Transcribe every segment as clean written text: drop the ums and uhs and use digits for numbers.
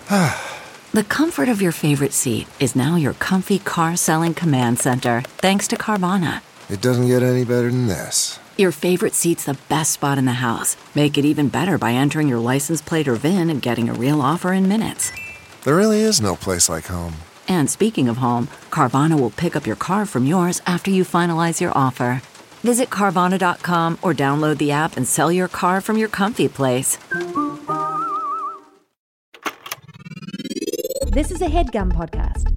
The comfort of your favorite seat is now your comfy car-selling command center, thanks to Carvana. It doesn't get any better than this. Your favorite seat's the best spot in the house. Make it even better by entering your license plate or VIN and getting a real offer in minutes. There really is no place like home. And speaking of home, Carvana will pick up your car from yours after you finalize your offer. Visit Carvana.com or download the app and sell your car from your comfy place. This is a HeadGum podcast.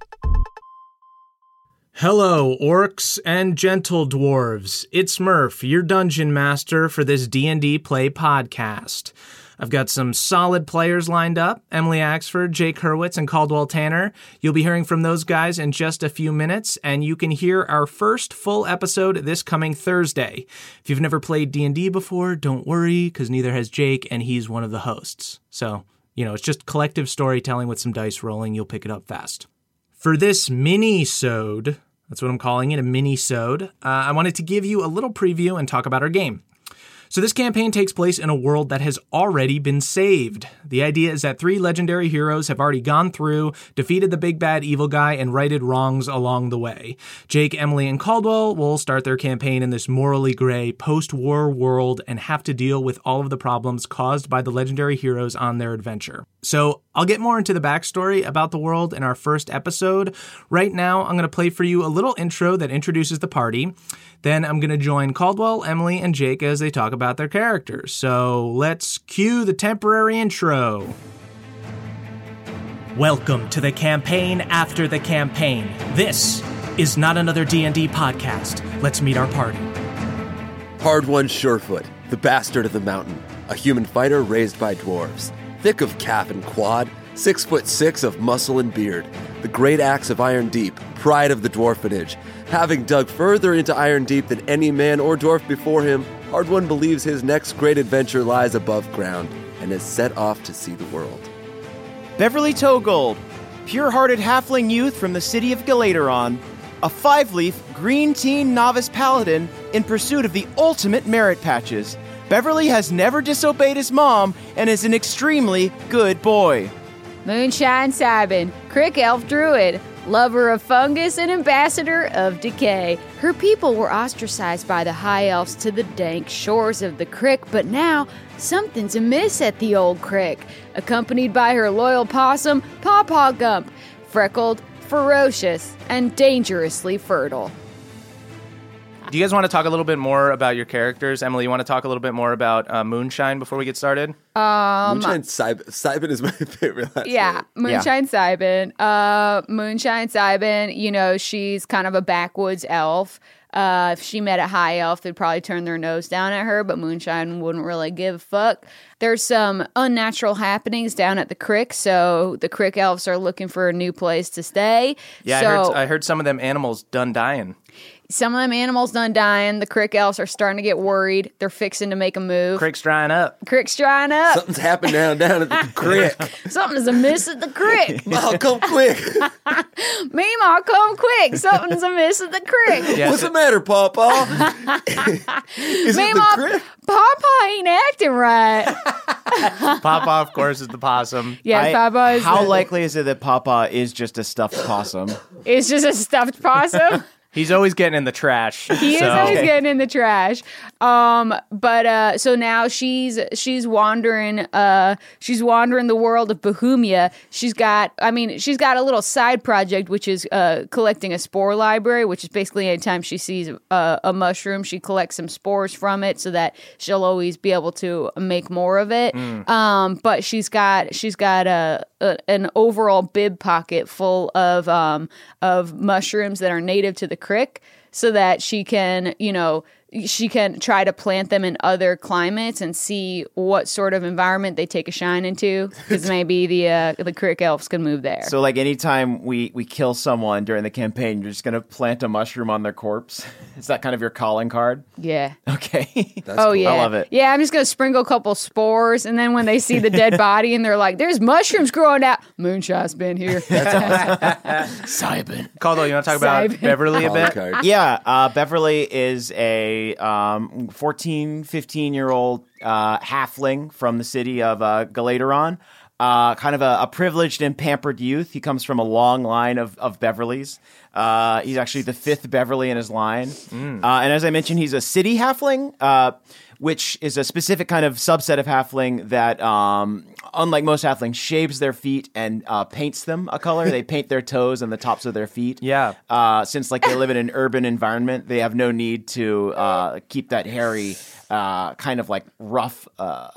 Hello, orcs and gentle dwarves. It's Murph, your dungeon master for this D&D Play podcast. I've got some solid players lined up, Emily Axford, Jake Hurwitz, and Caldwell Tanner. You'll be hearing from those guys in just a few minutes, and you can hear our first full episode this coming Thursday. If you've never played D&D before, don't worry, because neither has Jake, and he's one of the hosts. So, it's just collective storytelling with some dice rolling. You'll pick it up fast. For this mini-sode, that's what I'm calling it, a mini-sode, I wanted to give you a little preview and talk about our game. So this campaign takes place in a world that has already been saved. The idea is that 3 legendary heroes have already gone through, defeated the big bad evil guy, and righted wrongs along the way. Jake, Emily, and Caldwell will start their campaign in this morally gray post-war world and have to deal with all of the problems caused by the legendary heroes on their adventure. So I'll get more into the backstory about the world in our first episode. Right now, I'm going to play for you a little intro that introduces the party. Then I'm going to join Caldwell, Emily, and Jake as they talk about their characters. So let's cue the temporary intro. Welcome to the campaign after the campaign. This is not another D&D podcast. Let's meet our party. Hard-won Surefoot, the bastard of the mountain, a human fighter raised by dwarves. Thick of calf and quad, 6'6" of muscle and beard, the great axe of Iron Deep, pride of the dwarfenage. Having dug further into Iron Deep than any man or dwarf before him, Hardwon believes his next great adventure lies above ground and is set off to see the world. Beverly Togold, pure-hearted halfling youth from the city of Galateron, a 5-leaf green teen novice paladin in pursuit of the ultimate merit patches. Beverly has never disobeyed his mom and is an extremely good boy. Moonshine Sabin, Crick Elf Druid, lover of fungus and ambassador of decay. Her people were ostracized by the High Elves to the dank shores of the Crick, but now something's amiss at the old Crick. Accompanied by her loyal possum, Pawpaw Gump, freckled, ferocious, and dangerously fertile. Do you guys want to talk a little bit more about your characters? Emily, you want to talk a little bit more about Moonshine before we get started? Moonshine Sybin is my favorite last name. Moonshine Sybin. Moonshine Sybin, she's kind of a backwoods elf. If she met a high elf, they'd probably turn their nose down at her, but Moonshine wouldn't really give a fuck. There's some unnatural happenings down at the Crick, so the Crick elves are looking for a new place to stay. Yeah, I heard some of them animals done dying. Some of them animals done dying. The Crick elves are starting to get worried. They're fixing to make a move. Crick's drying up. Something's happened down at the Crick. Something's amiss at the Crick. Ma, come quick. Meemaw, come quick. Something's amiss at the Crick. What's the matter, Pawpaw? Is it the Crick? Pawpaw ain't acting right. Pawpaw, of course, is the possum. Yeah, Pawpaw is How likely is it that Pawpaw is just a stuffed possum? It's just a stuffed possum. He's always getting in the trash. He is always getting in the trash. So now she's wandering the world of Bohemia. She's got a little side project, which is collecting a spore library, which is basically anytime she sees a mushroom, she collects some spores from it so that she'll always be able to make more of it. But she's got an overall bib pocket full of mushrooms that are native to the Crick, so that she can try to plant them in other climates and see what sort of environment they take a shine into, because maybe the Crick elves can move there. So like anytime we kill someone during the campaign, you're just going to plant a mushroom on their corpse? Is that kind of your calling card? Yeah. Okay. That's cool. Yeah. I love it. Yeah, I'm just going to sprinkle a couple spores, and then when they see the dead body and they're like, there's mushrooms growing out, Moonshine's been here. That's awesome. Simon. Caldwell, you want to talk about Simon. Beverly a bit? Card. Yeah, Beverly is a 14, 15-year-old halfling from the city of Galateron. kind of a privileged and pampered youth. He comes from a long line of Beverleys. He's actually the 5th Beverly in his line. And as I mentioned, he's a city halfling, which is a specific kind of subset of halfling that, unlike most halflings, shaves their feet and paints them a color. They paint their toes and the tops of their feet. Yeah. Since like they live in an urban environment, they have no need to keep that hairy, kind of like rough,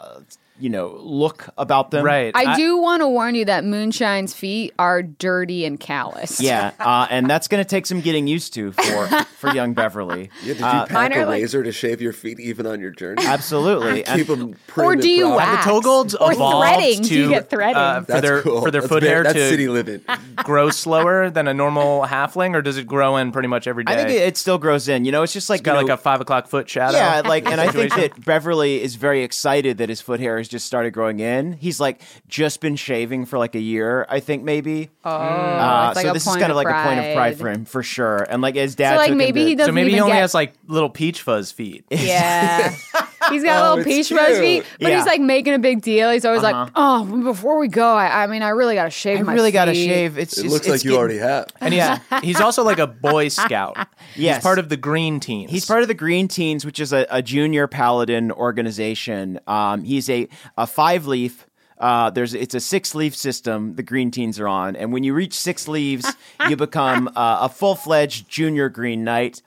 look about them. Right. I do want to warn you that Moonshine's feet are dirty and calloused. Yeah, and that's going to take some getting used to for young Beverly. Yeah, did you pack mine a are like- razor to shave your feet even on your journey? Absolutely. Keep them Or do you wax? The Togolds Or evolved threading. to Do you get threading? for their That's foot very- hair that's to city living. grow slower than a normal halfling, or does it grow in pretty much every day? I think it still grows in. It's just like It's got like a 5 o'clock foot shadow. Yeah, and I think situation. that Beverly is very excited that his foot hair has just started growing in. He's like just been shaving for like a year, I think maybe. It's like So a this is point kind of of like a point of pride pride. for him, for sure. And like his dad, So, like, took him maybe to- he doesn't So maybe he even only get- has like little peach fuzz feet. Yeah. He's got little it's peach cute. fuzz feet, but Yeah. he's like making a big deal. He's always like, "Oh, before we go, I really got to shave my really got to feet." shave. It's It just, looks it's like you getting- already have. And yeah, he's also like a Boy Scout. Yes. He's part of the Green Teens. He's part of the Green Teens, which is a junior paladin organization. He's a 5-leaf. It's a 6-leaf system the Green Teens are on, and when you reach 6 leaves, you become a full-fledged junior Green Knight.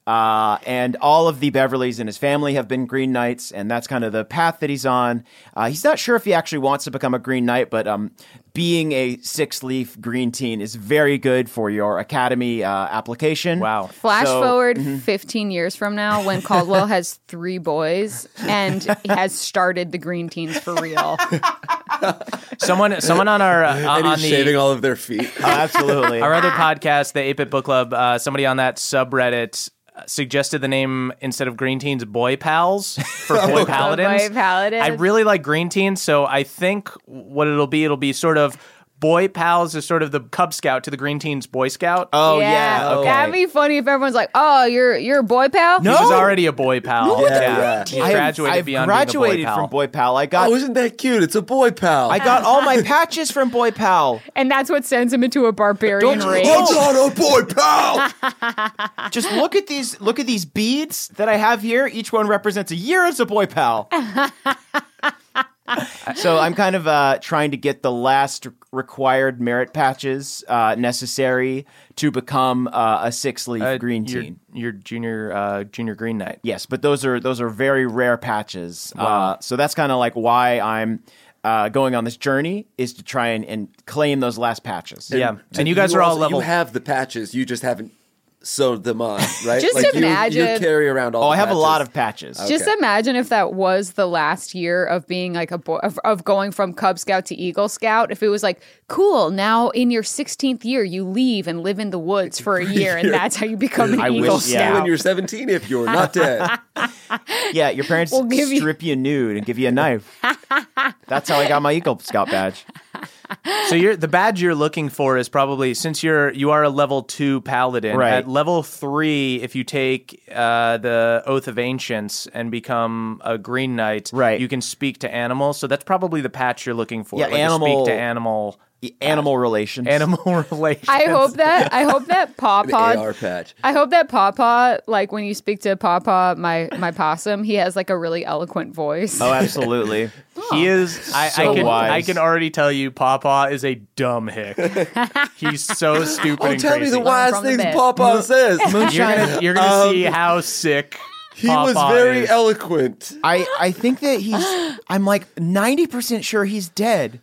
And all of the Beverleys in his family have been Green Knights, and that's kind of the path that he's on. He's not sure if he actually wants to become a Green Knight, but being a 6-leaf Green Teen is very good for your academy application. Wow. Flash So- forward 15 years from now when Caldwell has 3 boys and has started the Green Teens for real. someone on our And on he's shaving the all of their feet. Absolutely. our other podcast, the 8-Bit Book Club. Somebody on that subreddit suggested the name, instead of Green Teens, Boy Pals for Boy Paladins. Boy Paladins. I really like Green Teens, so I think what it'll be sort of Boy Pals is sort of the Cub Scout to the Green Teens Boy Scout. Oh, yeah. Okay. That'd be funny if everyone's like, "Oh, you're a boy pal." He was already a Boy Pal. Yeah. He graduated I've beyond graduated being a Boy Pal. from Boy Pal. I got Oh, isn't that cute? It's a boy pal. I got all my patches from Boy Pal. And that's what sends him into a barbarian race. Hold on, a boy pal. Just look at these beads that I have here. Each one represents a year as a Boy Pal. So I'm kind of trying to get the last required merit patches necessary to become a 6-leaf Green Teen. Your junior Green Knight. Yes, but those are very rare patches. Wow. So that's kind of like why I'm going on this journey, is to try and claim those last patches. Yeah, and you guys are all level. You have the patches. You just haven't sewed them on, right? Just like imagine- you carry around all. Oh, the I have a lot patches. of patches. Just Okay. imagine if that was the last year of being like a boy, of going from Cub Scout to Eagle Scout. If it was like, cool, now in your 16th year, you leave and live in the woods for a year, and that's how you become an I Eagle wish- See you yeah. Scout. when you're 17 if you're not dead. Yeah, your parents We'll give you- strip you nude and give you a knife. That's how I got my Eagle Scout badge. So the badge you're looking for is probably, since you are a level 2 paladin. Right. At level 3, if you take the Oath of Ancients and become a Green Knight, Right. you can speak to animals. So that's probably the patch you're looking for. Yeah, like a animal- speak to animal Animal relations. animal relations. I hope that Pawpaw. AR patch. I hope that Pawpaw, like when you speak to Pawpaw, my possum, he has like a really eloquent voice. Oh, absolutely. He is. I So wise. I can already tell you, Pawpaw is a dumb hick. He's so stupid. Oh, and tell me crazy. the wise from the things bit. Pawpaw says. You're gonna see how sick. He was Pawpaw very is. eloquent. I think that I'm like 90% sure he's dead.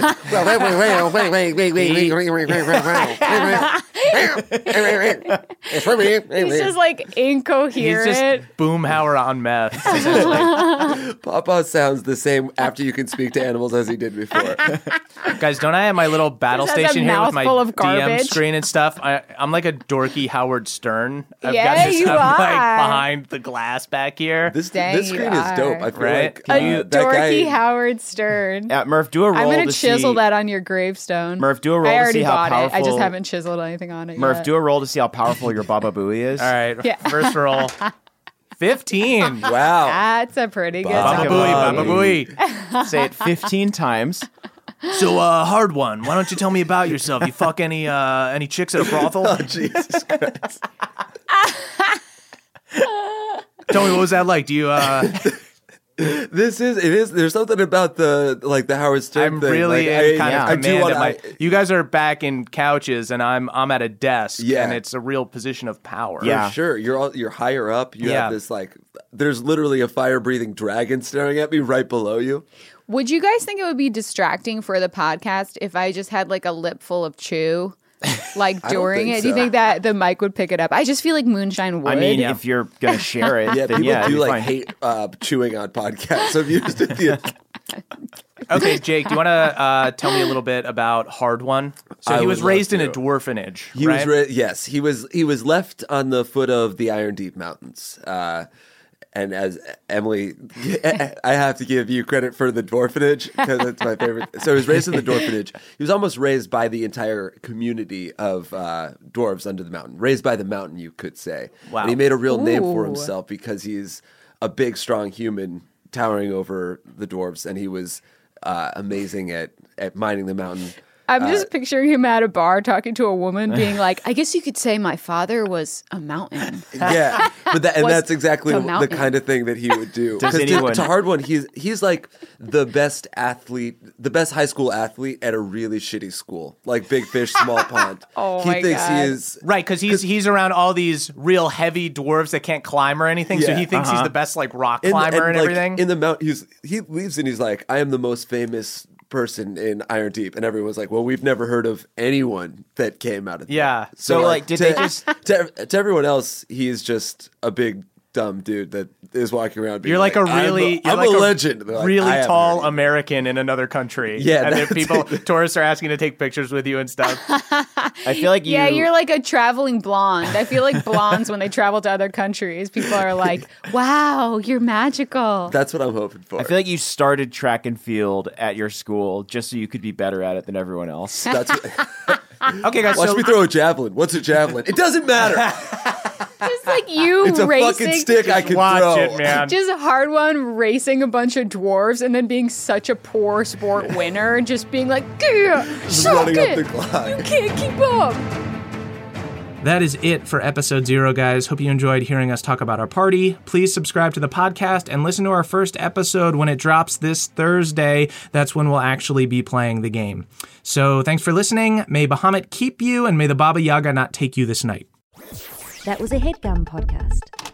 He's just like He's incoherent. just Boomhauer on meth. essentially. Pawpaw sounds the same after you can speak to animals as he did before. Guys, don't I have my little battle Just has a station here with my mouthful of DM garbage. screen and stuff? I'm like a dorky Howard Stern. Yeah, you I'm like are. behind the glass back here. This Dang, this you screen is dope. are. I feel Right? like a that dorky guy. Howard Stern. Murph, do a roll I'm gonna to chisel see, that on your gravestone. Murph, do a roll I to already see how bought powerful. it. I just haven't chiseled anything on it Murph, yet. do a roll to see how powerful your Baba Booey is. All right, Yeah. first roll. 15. Wow. That's a pretty good Baba Baba number. Booey, Baba Booey. Say it 15 times. So, hard one. Why don't you tell me about yourself? You fuck any chicks at a brothel? Oh, Jesus Christ. Tell me, what was that like? Do you? It is. There's something about the Howard Stern I'm thing. really in kind of command of my. You guys are back in couches, and I'm at a desk, and it's a real position of power. For sure. You're higher up. You have this there's literally a fire-breathing dragon staring at me right below you. Would you guys think it would be distracting for the podcast if I just had like a lip full of chew? Like during it, do you think that the mic would pick it up? I just feel like moonshine would. I mean, if you're gonna share it, Yeah, then people do fine. hate chewing on podcasts. So if you just did the Okay, Jake, do you want to tell me a little bit about Hard One? So he was raised in a dwarfenage, right? Yes, he was left on the foot of the Iron Deep Mountains. And as Emily, I have to give you credit for the dwarfenage because it's my favorite. So he was raised in the dwarfenage. He was almost raised by the entire community of dwarves under the mountain. Raised by the mountain, you could say. Wow. And he made a real name for himself because he's a big, strong human towering over the dwarves. And he was amazing at mining the mountain. I'm just picturing him at a bar talking to a woman being like, I guess you could say my father was a mountain. Yeah, but that's exactly the the mountain. kind of thing that he would do. Does 'Cause anyone- to Hard One, he's like the best athlete, the best high school athlete at a really shitty school, like Big Fish, Small Pond. Oh, he my thinks God. he is Right, because he's around all these real heavy dwarves that can't climb or anything, so Yeah. he thinks he's the best like rock climber and like, everything. in the mountain. He leaves and he's like, I am the most famous person in Iron Deep, and everyone's like, well, we've never heard of anyone that came out of there. Yeah. So, like, did they just- to everyone else, he's just a big dumb dude that is walking around being You're like a really, I'm you're like a legend. They're like, really "I haven't tall heard of you." American in another country. Yeah, and then that's people, it. tourists are asking to take pictures with you and stuff. I feel like Yeah, you're like a traveling blonde. I feel like blondes when they travel to other countries, people are like, wow, you're magical. That's what I'm hoping for. I feel like you started track and field at your school just so you could be better at it than everyone else. That's Okay, guys. watch So me throw a javelin. What's a javelin? It doesn't matter. Just like you It's a racing. fucking stick I can watch throw. it, man. Just Hard One racing a bunch of dwarves and then being such a poor sport winner and just being like, suck running up it. the clock. You can't keep up. that is it for episode 0, guys. Hope you enjoyed hearing us talk about our party. Please subscribe to the podcast and listen to our first episode when it drops this Thursday. That's when we'll actually be playing the game. So thanks for listening. May Bahamut keep you, and may the Baba Yaga not take you this night. That was a HeadGum podcast.